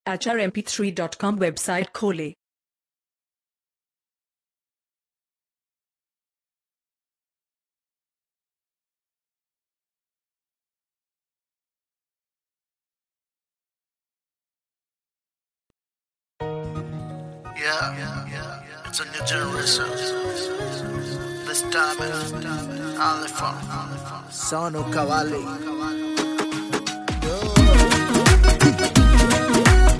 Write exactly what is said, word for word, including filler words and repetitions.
H R M P three dot com website खोलें। Yeah, yeah, yeah. It's a new generation. This time is only for Sonu Kawali.